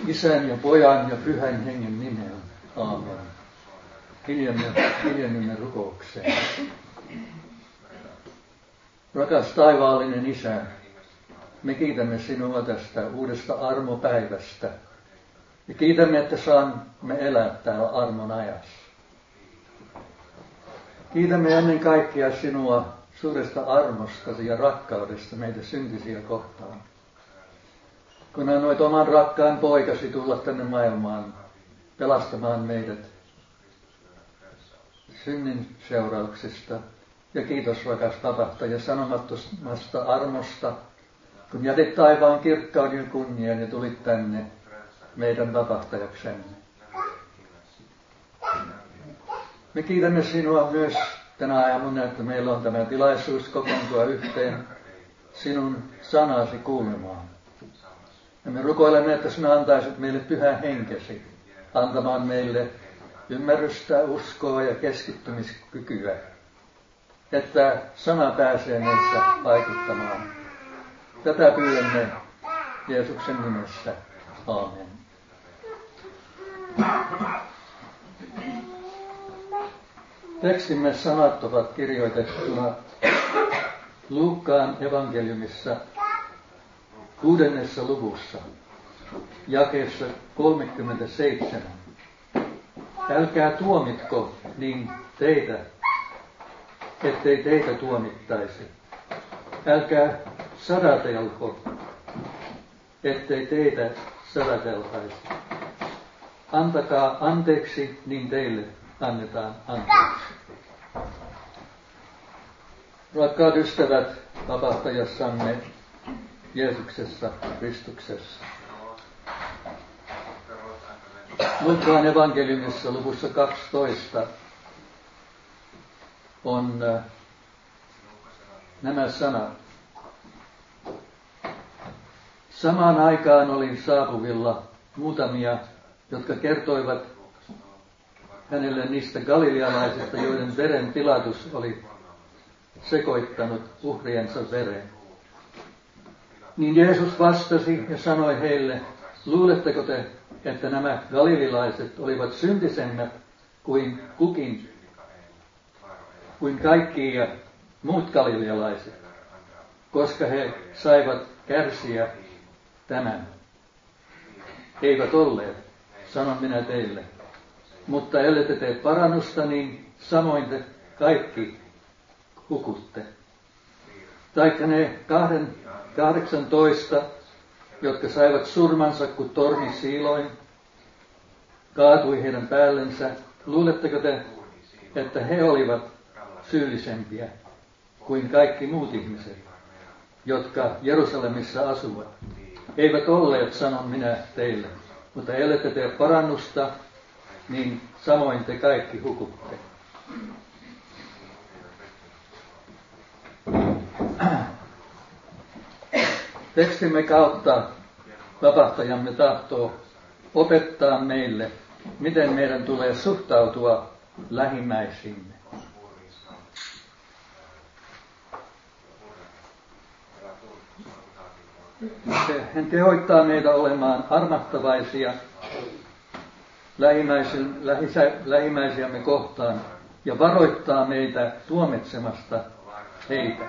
Isän ja Pojan ja Pyhän Hengen nimellä. Aamen. Hiljennymme rukoukseen. Rakas taivaallinen Isä, me kiitämme sinua tästä uudesta armopäivästä. Ja kiitämme, että saamme elää täällä armon ajassa. Kiitämme ennen kaikkea sinua suuresta armostasi ja rakkaudesta meitä syntisiä kohtaan. Kun annoit oman rakkaan poikasi tulla tänne maailmaan pelastamaan meidät synnin seurauksista. Ja kiitos rakas vapahtaja sanomattomasta armosta, kun jätit taivaan kirkkauden ja kunnian ja tulit tänne meidän vapahtajaksemme. Me kiitämme sinua myös tänä aamuna, että meillä on tämä tilaisuus kokoontua yhteen sinun sanasi kuulemaan. Ja me rukoilemme, että sinä antaisit meille pyhän henkesi, antamaan meille ymmärrystä, uskoa ja keskittymiskykyä, että sana pääsee meissä vaikuttamaan. Tätä pyydämme Jeesuksen nimessä. Aamen. Tekstimme sanat ovat kirjoitettuna Luukkaan evankeliumissa 6. luvussa, jakeessa 37. Älkää tuomitko niin teitä, ettei teitä tuomittaisi. Älkää sadatelko, ettei teitä sadateltaisi. Antakaa anteeksi, niin teille annetaan anteeksi. Rakkaat ystävät vapahtajassamme Jeesuksessa Kristuksessa. Luukkaan evankeliumissa luvussa 12 on nämä sanat. Samaan aikaan oli saapuvilla muutamia, jotka kertoivat hänelle niistä galilealaisista, joiden veren Pilatus oli sekoittanut uhriensa veren. Niin Jeesus vastasi ja sanoi heille, luuletteko te, että nämä galililaiset olivat syntisemmät kuin kaikki muut galilealaiset, koska he saivat kärsiä tämän? Eivät olleet, sanon minä teille. Mutta ellette tee parannusta, niin samoin te kaikki hukutte. Taikka ne 18, jotka saivat surmansa, kun torni siiloin kaatui heidän päällensä. Luuletteko te, että he olivat syyllisempiä kuin kaikki muut ihmiset, jotka Jerusalemissa asuvat? Eivät olleet, sanon minä teille, mutta ellette tee parannusta, niin samoin te kaikki hukutte. Tekstimme kautta vapahtajamme tahtoo opettaa meille, miten meidän tulee suhtautua lähimmäisiimme. Hän kehottaa meitä olemaan armahtavaisia lähimmäisiämme kohtaan ja varoittaa meitä tuomitsemasta heitä.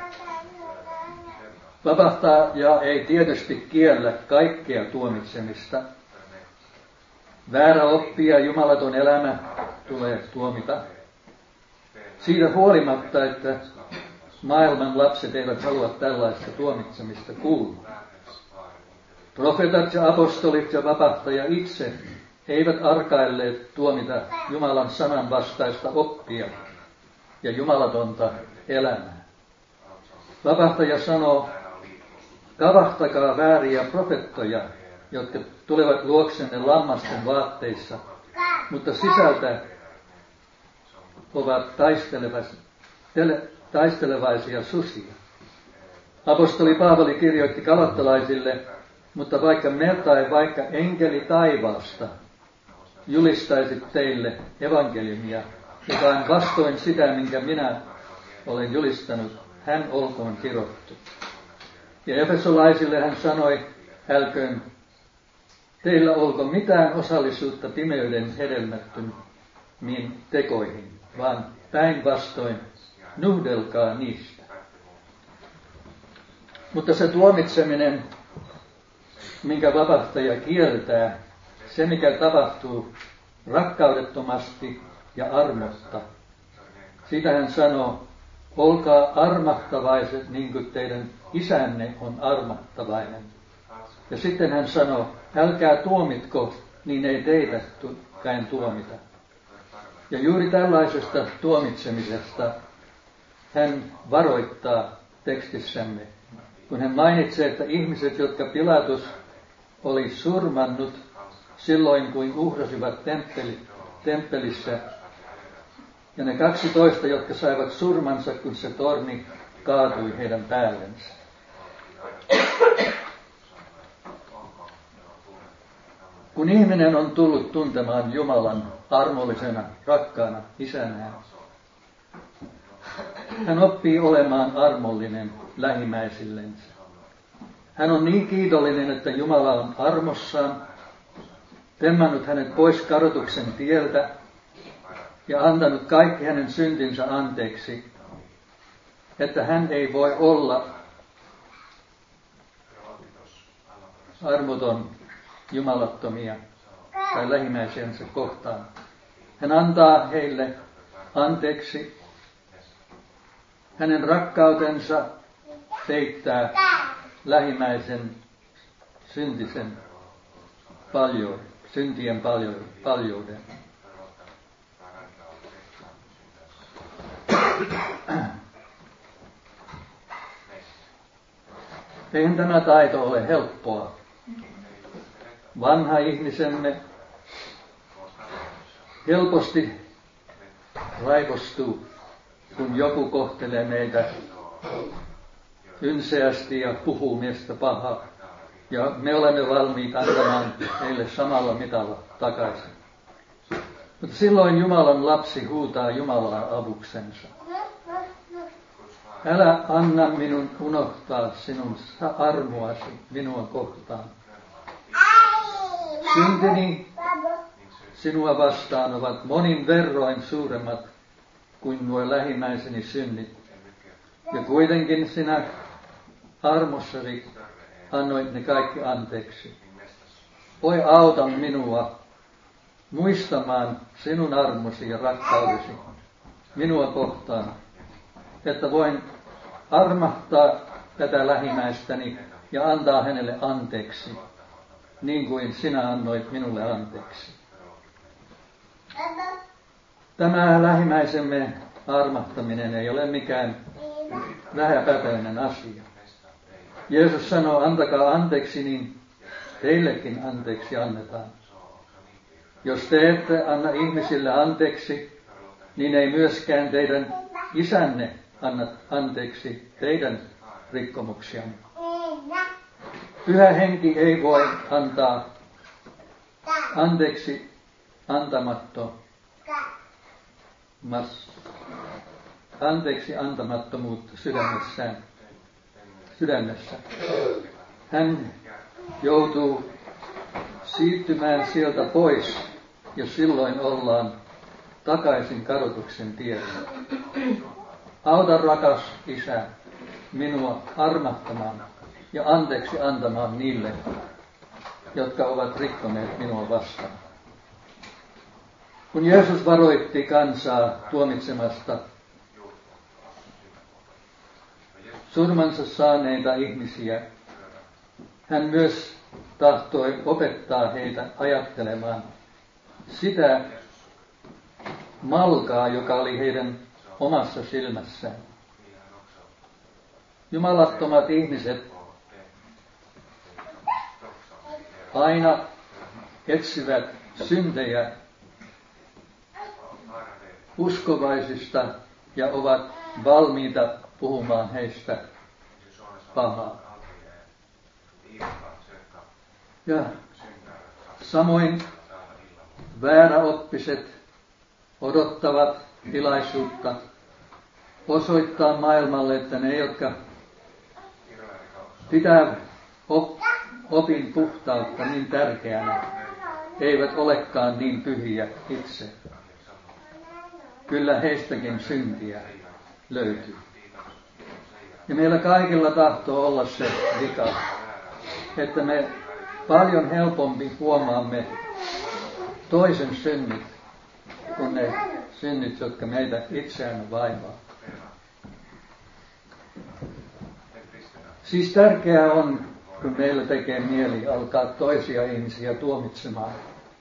Vapahtaja ei tietysti kiellä kaikkea tuomitsemista. Väärä oppi ja jumalaton elämä tulee tuomita. Siitä huolimatta, että maailman lapset eivät halua tällaista tuomitsemista kuulla. Profeetat ja apostolit ja vapahtaja itse eivät arkailleet tuomita Jumalan sanan vastaista oppia ja jumalatonta elämää. Vapahtaja sanoo, kavahtakaa vääriä profettoja, jotka tulevat luoksenne lammasten vaatteissa, mutta sisältä ovat taistelevaisia susia. Apostoli Paavali kirjoitti galattalaisille, mutta vaikka me tai vaikka enkeli taivaasta julistaisi teille evankeliumia, joka on vastoin sitä, minkä minä olen julistanut, hän olkoon kirottu. Ja efesolaisille hän sanoi, älköön teillä olko mitään osallisuutta pimeyden hedelmättömiin tekoihin, vaan päinvastoin nuhdelkaa niistä. Mutta se tuomitseminen, minkä vapahtaja kieltää, se mikä tapahtuu rakkaudettomasti ja armotta, siitä hän sanoo, olkaa armahtavaiset niin kuin teidän isänne on armahtavainen. Ja sitten hän sanoo, älkää tuomitko, niin ei teitäkään tuomita. Ja juuri tällaisesta tuomitsemisesta hän varoittaa tekstissämme, kun hän mainitsee, että ihmiset, jotka Pilatus oli surmannut silloin, kun uhrasivat temppelissä, ja ne 12, jotka saivat surmansa, kun se torni kaatui heidän päällensä. Kun ihminen on tullut tuntemaan Jumalan armollisena, rakkaana isänään, hän oppii olemaan armollinen lähimmäisillensä. Hän on niin kiitollinen, että Jumala on armossaan, temmannut hänet pois kadotuksen tieltä ja antanut kaikki hänen syntinsä anteeksi, että hän ei voi olla armoton jumalattomia tai lähimmäisiänsä kohtaan. Hän antaa heille anteeksi. Hänen rakkautensa peittää lähimmäisen syntien paljouden. Eihän tämä taito ole helppoa. Vanha ihmisemme helposti raivostuu, kun joku kohtelee meitä ynseästi ja puhuu meistä pahaa. Ja me olemme valmiita antamaan heille samalla mitalla takaisin. Mutta silloin Jumalan lapsi huutaa Jumalaa avuksensa. Älä anna minun unohtaa sinun armoasi minua kohtaan. Syntini sinua vastaan ovat monin verroin suuremmat kuin nuo lähimmäiseni synnit. Ja kuitenkin sinä armossasi annoit ne kaikki anteeksi. Oi auta minua muistamaan sinun armosi ja rakkaudesi minua kohtaan, että voin armahtaa tätä lähimmäistäni ja antaa hänelle anteeksi, niin kuin sinä annoit minulle anteeksi. Tämä lähimmäisemme armahtaminen ei ole mikään vähäpätöinen asia. Jeesus sanoo, antakaa anteeksi, niin teillekin anteeksi annetaan. Jos te ette anna ihmisille anteeksi, niin ei myöskään teidän isänne anna anteeksi teidän rikkomuksianne. Pyhä henki ei voi antaa anteeksi antamattomuutta sydämessä. Hän joutuu siirtymään sieltä pois ja silloin ollaan takaisin kadotuksen tiellä. Auta rakas Isä minua armahtamaan ja anteeksi antamaan niille, jotka ovat rikkoneet minua vastaan. Kun Jeesus varoitti kansaa tuomitsemasta surmansa saaneita ihmisiä, hän myös tahtoi opettaa heitä ajattelemaan sitä malkaa, joka oli heidän omassa silmässään. Jumalattomat ihmiset aina etsivät syntejä uskovaisista ja ovat valmiita puhumaan heistä pahaa. Ja samoin vääräoppiset odottavat tilaisuutta osoittaa maailmalle, että ne, jotka pitää opin puhtautta niin tärkeänä, eivät olekaan niin pyhiä itse. Kyllä heistäkin syntiä löytyy. Ja meillä kaikilla tahtoo olla se vika, että me paljon helpommin huomaamme toisen synnit kuin ne synnit, jotka meitä itseään vaivaa. Siis tärkeää on, kun meillä tekee mieli alkaa toisia ihmisiä tuomitsemaan,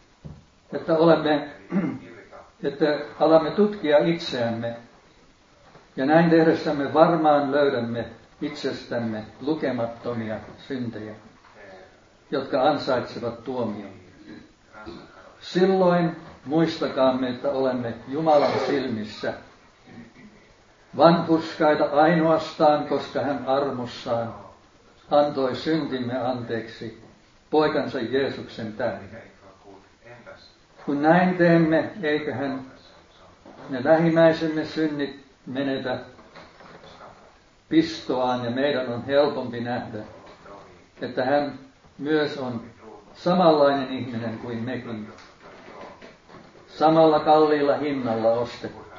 että alamme tutkia itseämme ja näin tehdessämme varmaan löydämme itsestämme lukemattomia syntejä, jotka ansaitsevat tuomion. Silloin muistakaamme, että olemme Jumalan silmissä vanhurskaita ainoastaan, koska hän armossaan antoi syntimme anteeksi poikansa Jeesuksen tähden. Kun näin teemme, eiköhän ne lähimmäisemme synnit menetä pistoaan ja meidän on helpompi nähdä, että hän myös on samanlainen ihminen kuin mekin, samalla kalliilla hinnalla ostettu.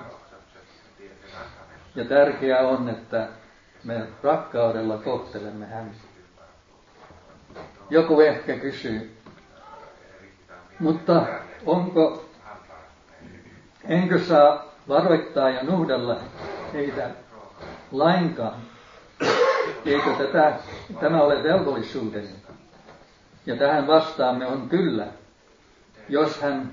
Ja tärkeää on, että me rakkaudella kohtelemme häntä. Joku ehkä kysyy, mutta enkö saa varoittaa ja nuhdella heitä lainkaan? Eikö tämä ole velvollisuuteni? Ja tähän vastaamme on kyllä, jos hän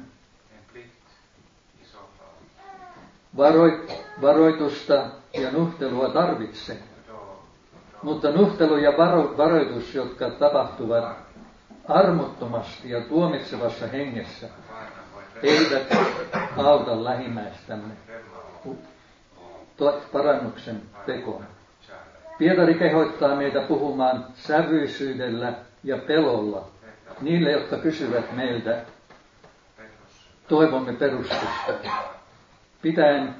varoitusta ja nuhtelua tarvitsee. Mutta nuhtelu ja varoitus, jotka tapahtuvat armottomasti ja tuomitsevassa hengessä, eivät auta lähimmäistämme parannuksen tekoon. Pietari kehottaa meitä puhumaan sävyisyydellä ja pelolla niille, jotka kysyvät meiltä toivomme perustusta, pitäen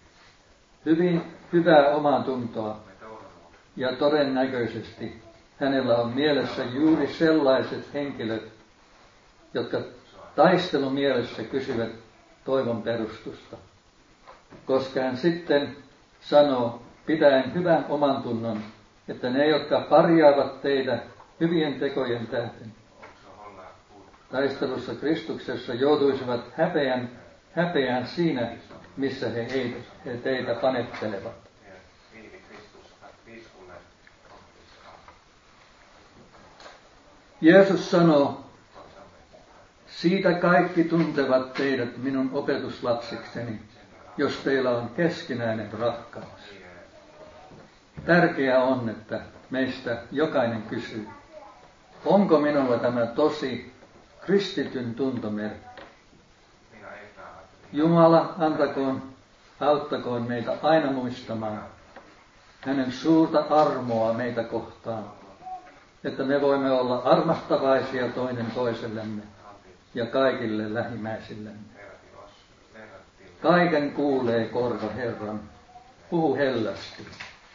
hyvää omaa tuntoa ja todennäköisesti hänellä on mielessä juuri sellaiset henkilöt, jotka taistelumielessä kysyvät toivon perustusta, koska hän sitten sanoo pitäen hyvän oman tunnon, että ne, jotka parjaavat teitä hyvien tekojen tähden, taistelussa Kristuksessa joutuisivat häpeään siinä, missä he teitä panettelevat. Jeesus sanoo, siitä kaikki tuntevat teidät minun opetuslapsikseni, jos teillä on keskinäinen rakkaus. Tärkeää on, että meistä jokainen kysyy, onko minulla tämä tosi kristityn tuntomerkki? Jumala auttakoon meitä aina muistamaan hänen suurta armoa meitä kohtaan, että me voimme olla armastavaisia toinen toisellemme ja kaikille lähimmäisillemme. Kaiken kuulee korva Herran, puhu hellästi.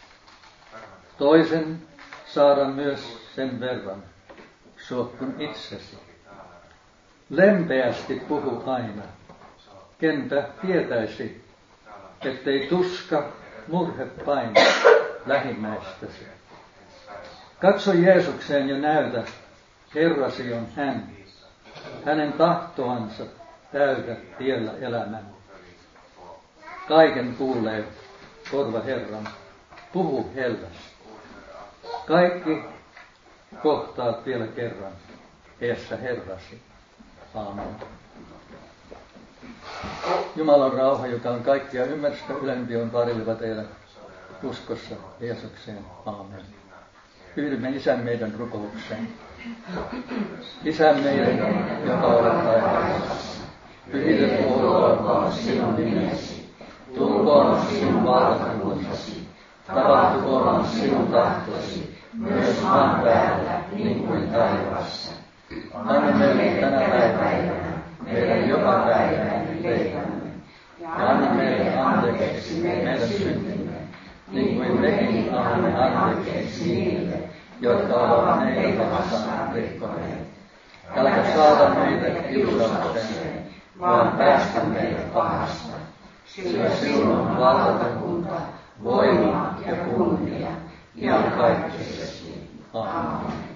Toisen saada myös sen verran, suokkun itsesi. Lempeästi puhu aina. Kenpä tietäisi, ettei tuska murhe paina lähimmäistäsi. Katso Jeesukseen ja näytä, Herrasi on hän. Hänen tahtoansa täytä tiellä elämän. Kaiken kuulee korva Herran, puhu hellästi. Kaikki kohtaat vielä kerran eessä Herrasi. Aamen. Jumalan rauha, joka on kaikkia ymmärrystä ylempi, on varjeleva teidän uskossa Jeesukseen. Aamen. Yhdymme Isän meidän rukoukseen. Isä meidän, joka olet taivaassa, pyhitetty olkoon sinun nimesi. Tulkoon sinun valtakuntasi. Tapahtukoon sinun tahtosi, myös maan päällä niin kuin taivaassa. Anna meille tänä päivänä meidän jokapäiväinen leipämme. Ja anna meille anteeksi meidän syntimme, niin kuin mekin annamme anteeksi niille, jotka ovat meitä vastaan rikkoneet. Älkää saata meitä kiusaukseen, vaan päästä meidät pahasta. Sillä sinun on valtakunta, voima ja kunnia iankaikkisesti. Amen.